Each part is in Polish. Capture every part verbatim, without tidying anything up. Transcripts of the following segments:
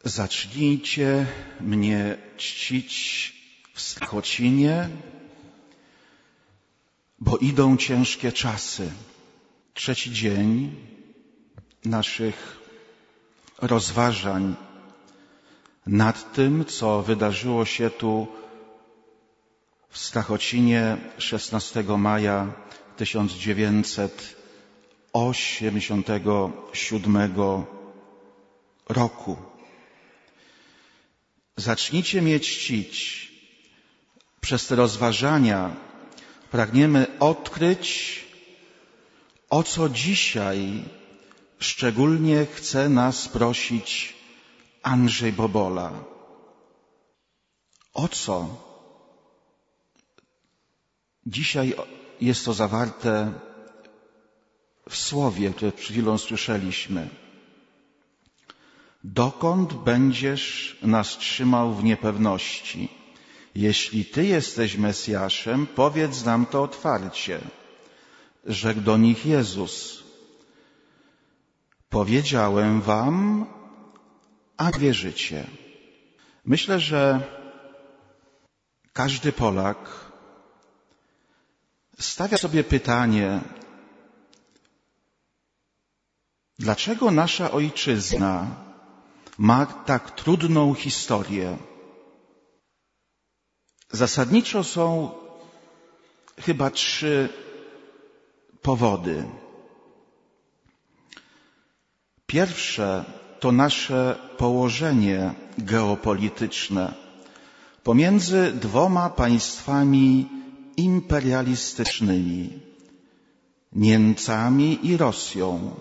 Zacznijcie mnie czcić w Strachocinie, bo idą ciężkie czasy. Trzeci dzień naszych rozważań nad tym, co wydarzyło się tu w Strachocinie szesnastego maja tysiąc dziewięćset osiemdziesiątego siódmego roku. Zacznijcie mnie czcić. Przez te rozważania pragniemy odkryć, o co dzisiaj szczególnie chce nas prosić Andrzej Bobola. O co? Dzisiaj jest to zawarte w słowie, które przed chwilą słyszeliśmy. Dokąd będziesz nas trzymał w niepewności? Jeśli Ty jesteś Mesjaszem, powiedz nam to otwarcie. Rzekł do nich Jezus. Powiedziałem wam, a wierzycie. Myślę, że każdy Polak stawia sobie pytanie, dlaczego nasza ojczyzna ma tak trudną historię? Zasadniczo są chyba trzy powody. Pierwsze to nasze położenie geopolityczne pomiędzy dwoma państwami imperialistycznymi, Niemcami i Rosją.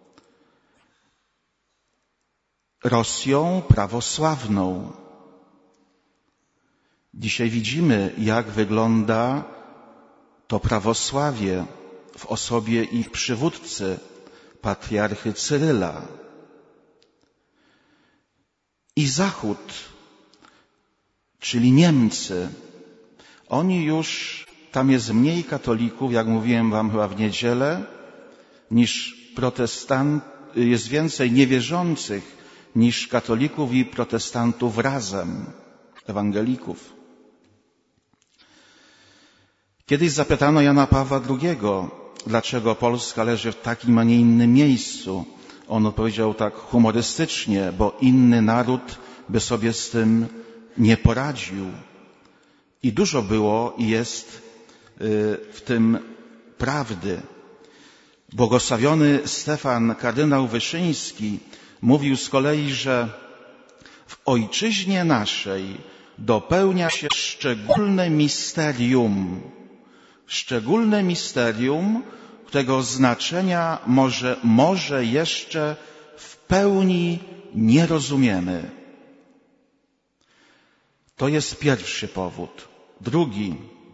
Rosją prawosławną. Dzisiaj widzimy, jak wygląda to prawosławie w osobie ich przywódcy, patriarchy Cyryla. I Zachód, czyli Niemcy. Oni już, tam jest mniej katolików, jak mówiłem wam chyba w niedzielę, niż protestantów, jest więcej niewierzących niż katolików i protestantów razem, ewangelików. Kiedyś zapytano Jana Pawła drugiego, dlaczego Polska leży w takim, a nie innym miejscu. On odpowiedział tak humorystycznie, bo inny naród by sobie z tym nie poradził. I dużo było i jest w tym prawdy. Błogosławiony Stefan kardynał Wyszyński mówił z kolei, że w ojczyźnie naszej dopełnia się szczególne misterium, szczególne misterium, którego znaczenia może, może jeszcze w pełni nie rozumiemy. To jest pierwszy powód. Drugi.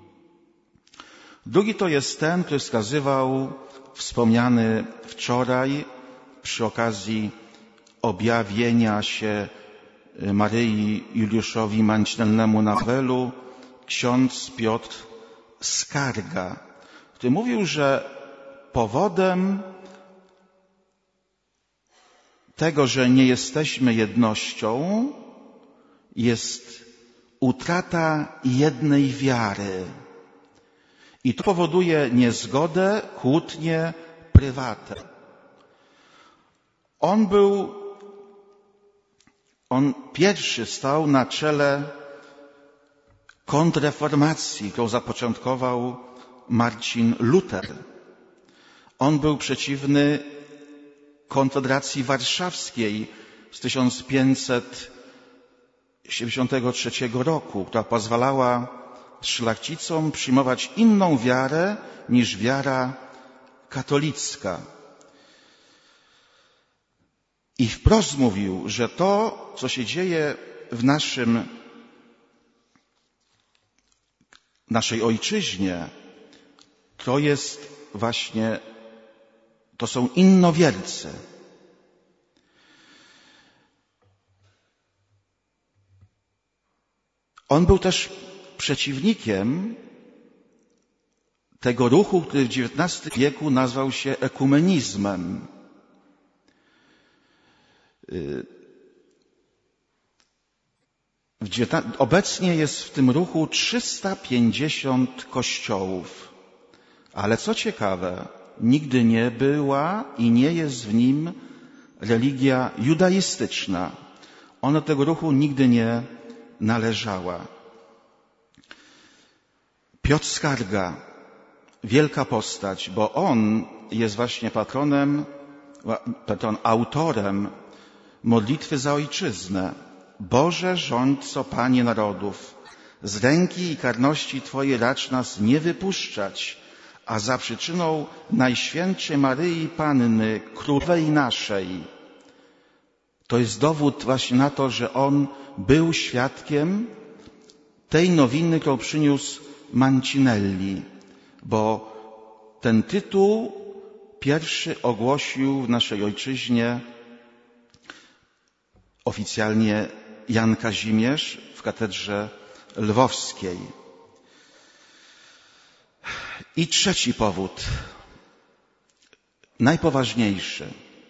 Drugi to jest ten, który wskazywał wspomniany wczoraj przy okazji objawienia się Maryi Juliuszowi Mańczynelnemu na Wawelu ksiądz Piotr Skarga, który mówił, że powodem tego, że nie jesteśmy jednością, jest utrata jednej wiary. I to powoduje niezgodę, kłótnie, prywatę. On był, on pierwszy stał na czele kontrreformacji, którą zapoczątkował Marcin Luter. On był przeciwny Konfederacji Warszawskiej z tysiąc pięćset siedemdziesiątego trzeciego roku, która pozwalała szlachcicom przyjmować inną wiarę niż wiara katolicka. I wprost mówił, że to, co się dzieje w naszym, naszej ojczyźnie, to jest właśnie, to są innowiercy. On był też przeciwnikiem tego ruchu, który w dziewiętnastym wieku nazwał się ekumenizmem. Obecnie jest w tym ruchu trzysta pięćdziesiąt kościołów, ale co ciekawe, nigdy nie była i nie jest w nim religia judaistyczna. Ona do tego ruchu nigdy nie należała. Piotr Skarga, wielka postać, bo on jest właśnie patronem, patron, autorem modlitwy za ojczyznę. Boże rządco, Panie narodów, z ręki i karności Twojej racz nas nie wypuszczać, a za przyczyną Najświętszej Maryi Panny, Królowej naszej. To jest dowód właśnie na to, że on był świadkiem tej nowiny, którą przyniósł Mancinelli, bo ten tytuł pierwszy ogłosił w naszej ojczyźnie oficjalnie Jan Kazimierz w katedrze lwowskiej. I trzeci powód, najpoważniejszy.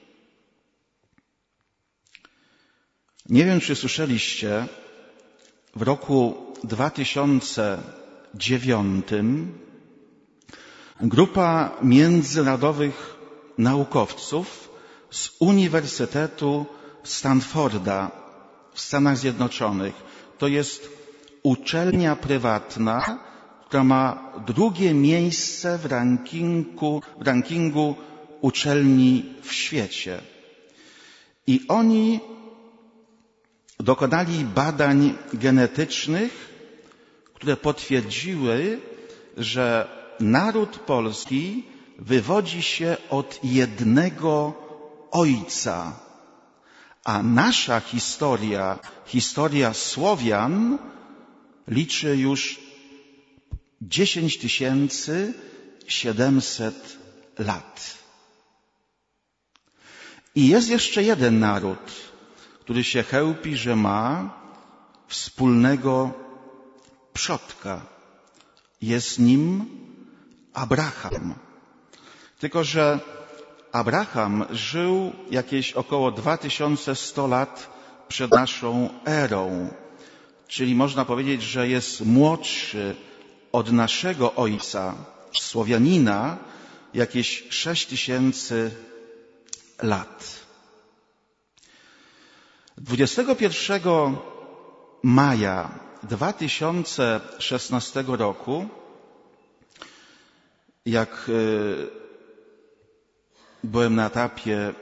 Nie wiem, czy słyszeliście, w roku dwa tysiące dziewiątym grupa międzynarodowych naukowców z Uniwersytetu Stanforda w Stanach Zjednoczonych, to jest uczelnia prywatna, która ma drugie miejsce w rankingu, w rankingu uczelni w świecie. I oni dokonali badań genetycznych, które potwierdziły, że naród polski wywodzi się od jednego ojca, a nasza historia, historia Słowian liczy już dziesięć tysięcy siedemset lat. I jest jeszcze jeden naród, który się chełpi, że ma wspólnego przodka. Jest nim Abraham. Tylko że Abraham żył jakieś około dwa tysiące sto lat przed naszą erą. Czyli można powiedzieć, że jest młodszy od naszego ojca, Słowianina, jakieś sześć tysięcy lat. dwudziestego pierwszego maja dwa tysiące szesnastego roku, jak byłem na etapie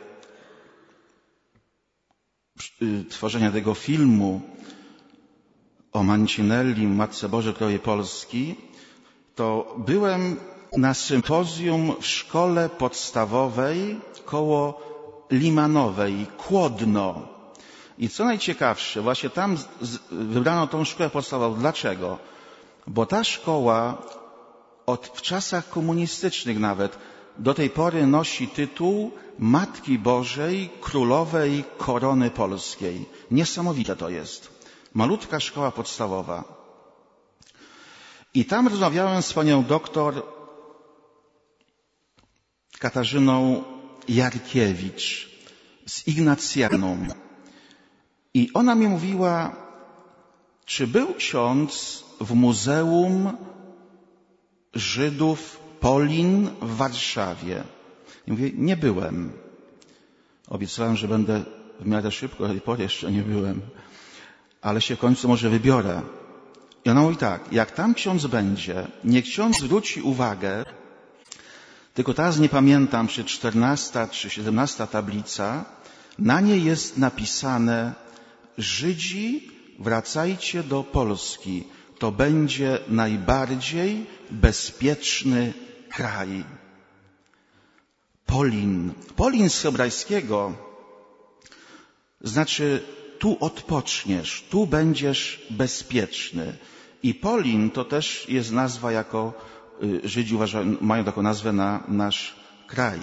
tworzenia tego filmu o Mancinelli, Matce Bożej Królowej Polski, to byłem na sympozjum w szkole podstawowej koło Limanowej, Kłodno. I co najciekawsze, właśnie tam wybrano tą szkołę podstawową. Dlaczego? Bo ta szkoła od w czasach komunistycznych nawet do tej pory nosi tytuł Matki Bożej Królowej Korony Polskiej. Niesamowite to jest. Malutka szkoła podstawowa. I tam rozmawiałem z panią doktor Katarzyną Jarkiewicz z Ignacjanum. I ona mi mówiła, czy był ksiądz w Muzeum Żydów Polin w Warszawie? I mówię, nie byłem. Obiecałem, że będę w miarę szybko, ale po jeszcze nie byłem. Ale się w końcu może wybiorę. I ona mówi tak, jak tam ksiądz będzie, niech ksiądz zwróci uwagę, tylko teraz nie pamiętam, czy czternasta, czy siedemnasta tablica, na niej jest napisane: Żydzi, wracajcie do Polski. To będzie najbardziej bezpieczny kraj. Polin. Polin z hebrajskiego znaczy tu odpoczniesz, tu będziesz bezpieczny. I Polin to też jest nazwa, jako Żydzi uważają, mają taką nazwę na nasz kraj.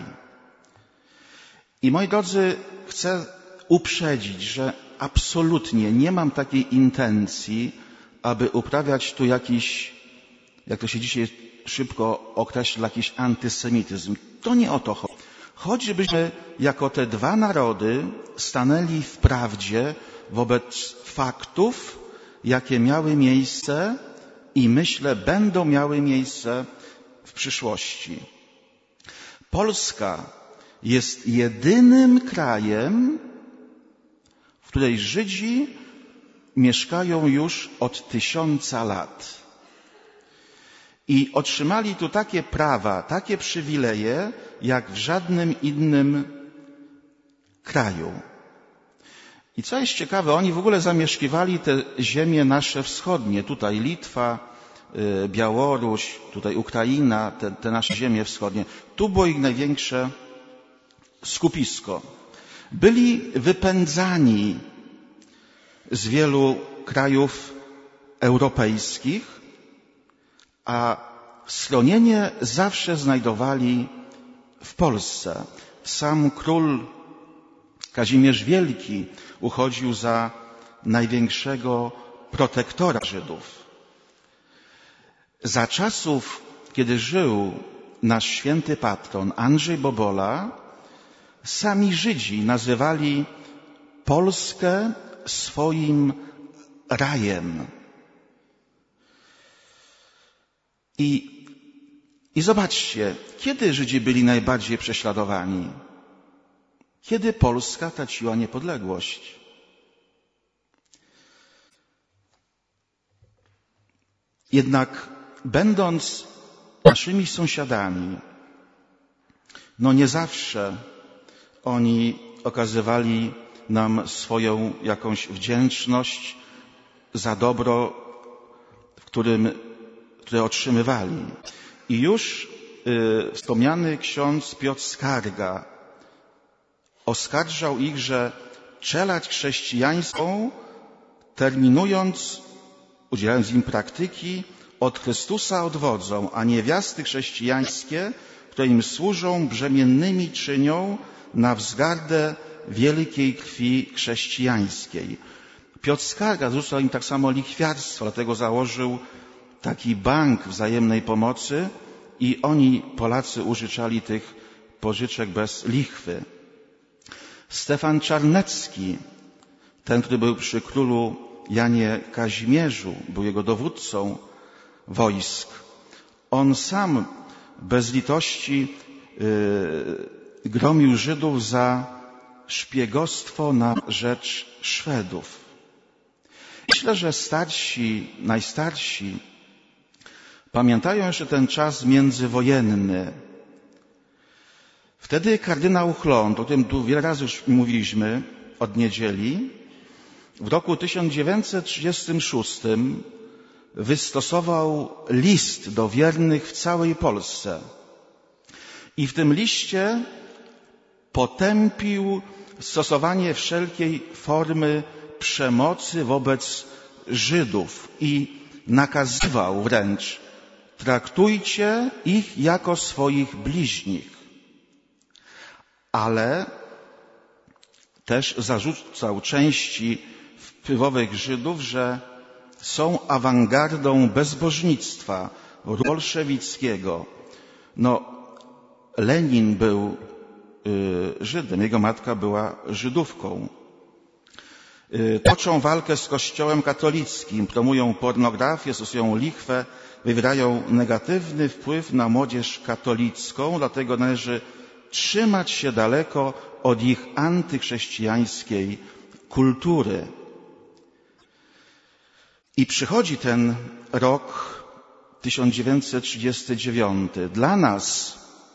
I moi drodzy, chcę uprzedzić, że absolutnie nie mam takiej intencji, aby uprawiać tu jakiś, jak to się dzisiaj szybko określa, jakiś antysemityzm. To nie o to chodzi. Chodzi, żebyśmy jako te dwa narody stanęli w prawdzie wobec faktów jakie miały miejsce i myślę będą miały miejsce w przyszłości. Polska jest jedynym krajem, w której Żydzi mieszkają już od tysiąca lat. I otrzymali tu takie prawa, takie przywileje, jak w żadnym innym kraju. I co jest ciekawe, oni w ogóle zamieszkiwali te ziemie nasze wschodnie, tutaj Litwa, Białoruś, tutaj Ukraina, te, te nasze ziemie wschodnie. Tu było ich największe skupisko. Byli wypędzani z wielu krajów europejskich, a schronienie zawsze znajdowali w Polsce. Sam król Kazimierz Wielki uchodził za największego protektora Żydów. Za czasów, kiedy żył nasz święty patron Andrzej Bobola, sami Żydzi nazywali Polskę swoim rajem. I, i zobaczcie, kiedy Żydzi byli najbardziej prześladowani? Kiedy Polska traciła niepodległość. Jednak będąc naszymi sąsiadami, no nie zawsze oni okazywali nam swoją jakąś wdzięczność za dobro, w którym, które otrzymywali. I już y, wspomniany ksiądz Piotr Skarga oskarżał ich, że czelać chrześcijańską, terminując, udzielając im praktyki, od Chrystusa odwodzą, a niewiasty chrześcijańskie, które im służą, brzemiennymi czynią na wzgardę wielkiej krwi chrześcijańskiej. Piotr Skarga zrzucał im tak samo lichwiarstwo, dlatego założył taki bank wzajemnej pomocy i oni, Polacy, użyczali tych pożyczek bez lichwy. Stefan Czarnecki, ten, który był przy królu Janie Kazimierzu, był jego dowódcą wojsk. On sam bez litości yy, gromił Żydów za szpiegostwo na rzecz Szwedów. Myślę, że starsi, najstarsi pamiętają jeszcze ten czas międzywojenny. Wtedy kardynał Chląd, o tym tu wiele razy już mówiliśmy od niedzieli, w roku tysiąc dziewięćset trzydziestym szóstym wystosował list do wiernych w całej Polsce. I w tym liście potępił stosowanie wszelkiej formy przemocy wobec Żydów i nakazywał wręcz: traktujcie ich jako swoich bliźnich. Ale też zarzucał części wpływowych Żydów, że są awangardą bezbożnictwa bolszewickiego. No, Lenin był y, Żydem, jego matka była Żydówką. Y, toczą walkę z Kościołem katolickim, promują pornografię, stosują lichwę, wywierają negatywny wpływ na młodzież katolicką, dlatego należy trzymać się daleko od ich antychrześcijańskiej kultury. I przychodzi ten rok tysiąc dziewięćset trzydziesty dziewiąty. Dla nas,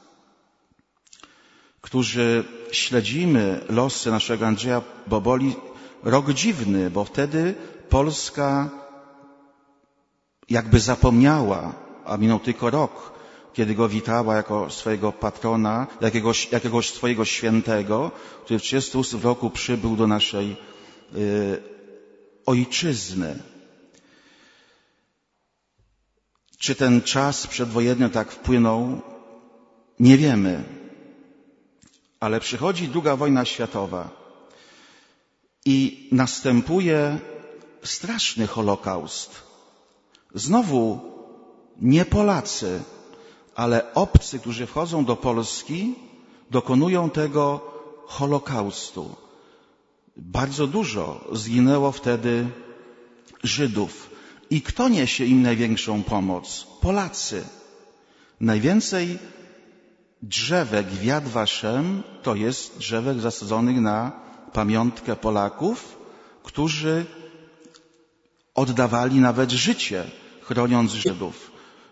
którzy śledzimy losy naszego Andrzeja Boboli, rok dziwny, bo wtedy Polska jakby zapomniała, a minął tylko rok, kiedy go witała jako swojego patrona, jakiegoś, jakiegoś swojego świętego, który w trzydziestym ósmym roku przybył do naszej y, ojczyzny. Czy ten czas przedwojenny tak wpłynął? Nie wiemy. Ale przychodzi druga wojna światowa i następuje straszny Holokaust. Znowu nie Polacy, ale obcy, którzy wchodzą do Polski, dokonują tego Holokaustu. Bardzo dużo zginęło wtedy Żydów. I kto niesie im największą pomoc? Polacy. Najwięcej drzewek w Yad Vashem to jest drzewek zasadzonych na pamiątkę Polaków, którzy oddawali nawet życie, chroniąc Żydów.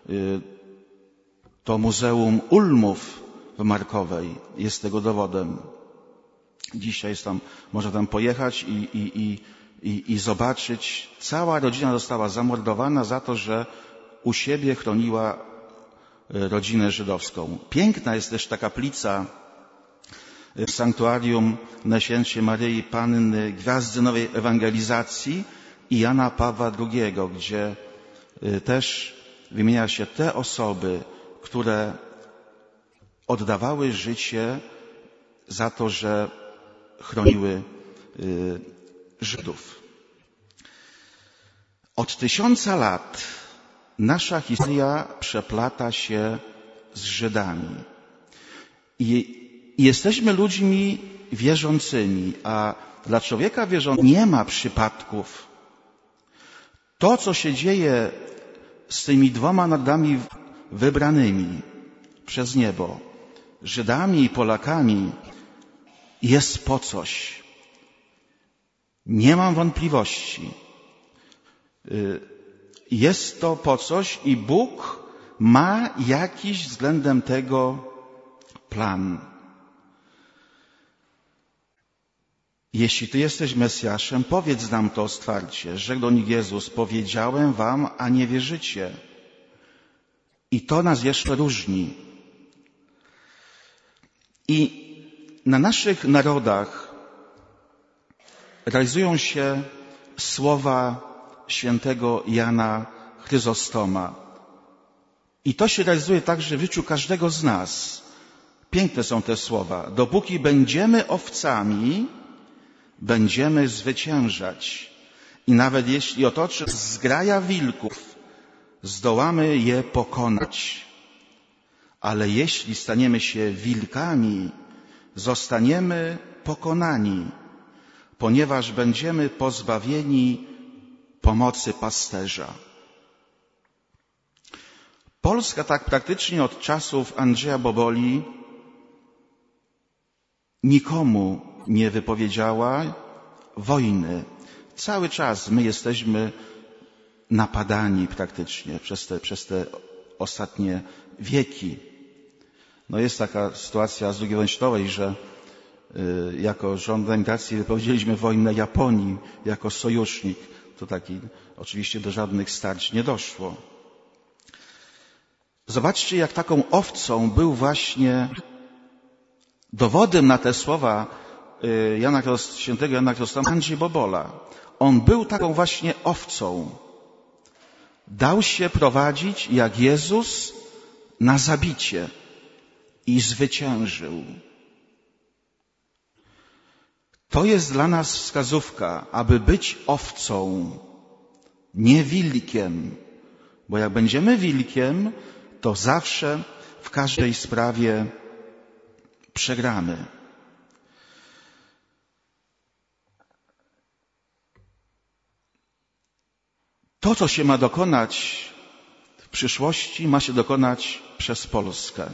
To Muzeum Ulmów w Markowej jest tego dowodem. Dzisiaj jest tam, można tam pojechać i, i, i, i, i zobaczyć. Cała rodzina została zamordowana za to, że u siebie chroniła rodzinę żydowską. Piękna jest też ta kaplica w sanktuarium Najświętszej Maryi Panny Gwiazdy Nowej Ewangelizacji i Jana Pawła drugiego, gdzie też wymienia się te osoby, które oddawały życie za to, że chroniły Żydów. Od tysiąca lat nasza historia przeplata się z Żydami. I jesteśmy ludźmi wierzącymi, a dla człowieka wierzącego nie ma przypadków. To, co się dzieje z tymi dwoma narodami wybranymi przez niebo, Żydami i Polakami, jest po coś. Nie mam wątpliwości. Jest to po coś i Bóg ma jakiś względem tego plan. Jeśli Ty jesteś Mesjaszem, powiedz nam to otwarcie. Rzekł do nich Jezus: powiedziałem wam, a nie wierzycie. I to nas jeszcze różni. I na naszych narodach realizują się słowa świętego Jana Chryzostoma. I to się realizuje także w życiu każdego z nas. Piękne są te słowa. Dopóki będziemy owcami, będziemy zwyciężać. I nawet jeśli otoczy zgraja wilków, zdołamy je pokonać. Ale jeśli staniemy się wilkami, zostaniemy pokonani, ponieważ będziemy pozbawieni pomocy pasterza. Polska tak praktycznie od czasów Andrzeja Boboli nikomu nie wypowiedziała wojny. Cały czas my jesteśmy napadani praktycznie przez te, przez te ostatnie wieki. No jest taka sytuacja z drugiej wojny światowej, że y, jako rząd emigracji wypowiedzieliśmy wojnę Japonii jako sojusznik. To taki, oczywiście do żadnych starć nie doszło. Zobaczcie, jak taką owcą był właśnie dowodem na te słowa y, Jana, świętego Jana Chrysostoma Andrzej Bobola. On był taką właśnie owcą. Dał się prowadzić jak Jezus na zabicie i zwyciężył. To jest dla nas wskazówka, aby być owcą, nie wilkiem. Bo jak będziemy wilkiem, to zawsze w każdej sprawie przegramy. To, co się ma dokonać w przyszłości, ma się dokonać przez Polskę.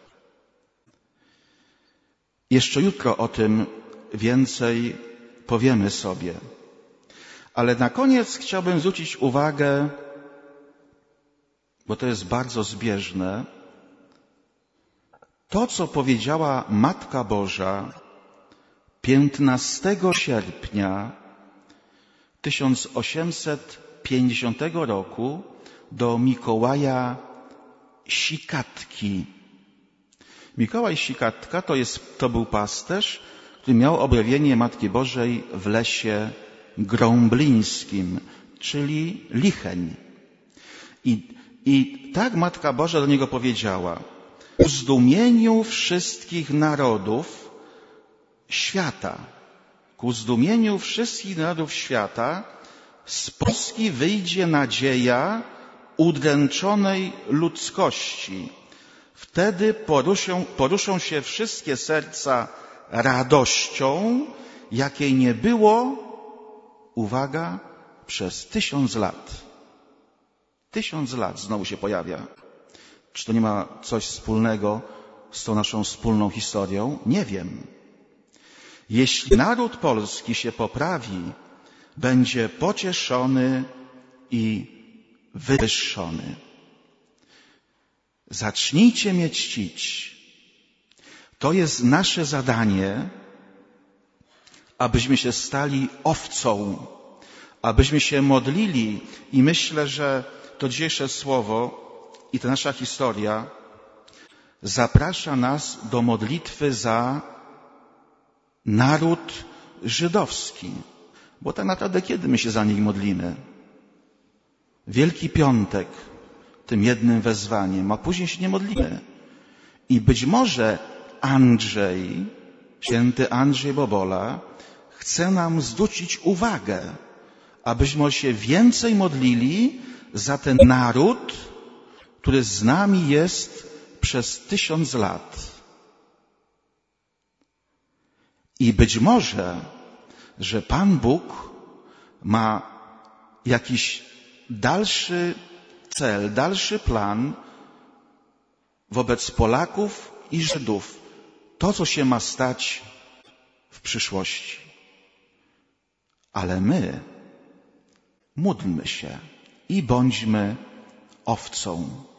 Jeszcze jutro o tym więcej powiemy sobie. Ale na koniec chciałbym zwrócić uwagę, bo to jest bardzo zbieżne, to, co powiedziała Matka Boża piętnastego sierpnia tysiąc osiemset pięćdziesiątego roku do Mikołaja Sikatki. Mikołaj Sikatka to, jest, to był pasterz, który miał objawienie Matki Bożej w lesie grąblińskim, czyli Licheń. I, I tak Matka Boża do niego powiedziała: ku zdumieniu wszystkich narodów świata, ku zdumieniu wszystkich narodów świata z Polski wyjdzie nadzieja udręczonej ludzkości. Wtedy poruszą, poruszą się wszystkie serca radością, jakiej nie było, uwaga, przez tysiąc lat. Tysiąc lat znowu się pojawia. Czy to nie ma coś wspólnego z tą naszą wspólną historią? Nie wiem. Jeśli naród polski się poprawi, będzie pocieszony i wywyższony. Zacznijcie mnie czcić. To jest nasze zadanie, abyśmy się stali owcą, abyśmy się modlili i myślę, że to dzisiejsze słowo i ta nasza historia zaprasza nas do modlitwy za naród żydowski. Bo tak naprawdę kiedy my się za nich modlimy? Wielki Piątek, tym jednym wezwaniem, a później się nie modlimy. I być może Andrzej, święty Andrzej Bobola, chce nam zwrócić uwagę, abyśmy się więcej modlili za ten naród, który z nami jest przez tysiąc lat. I być może, że Pan Bóg ma jakiś dalszy cel, dalszy plan wobec Polaków i Żydów. To, co się ma stać w przyszłości. Ale my módlmy się i bądźmy owcą.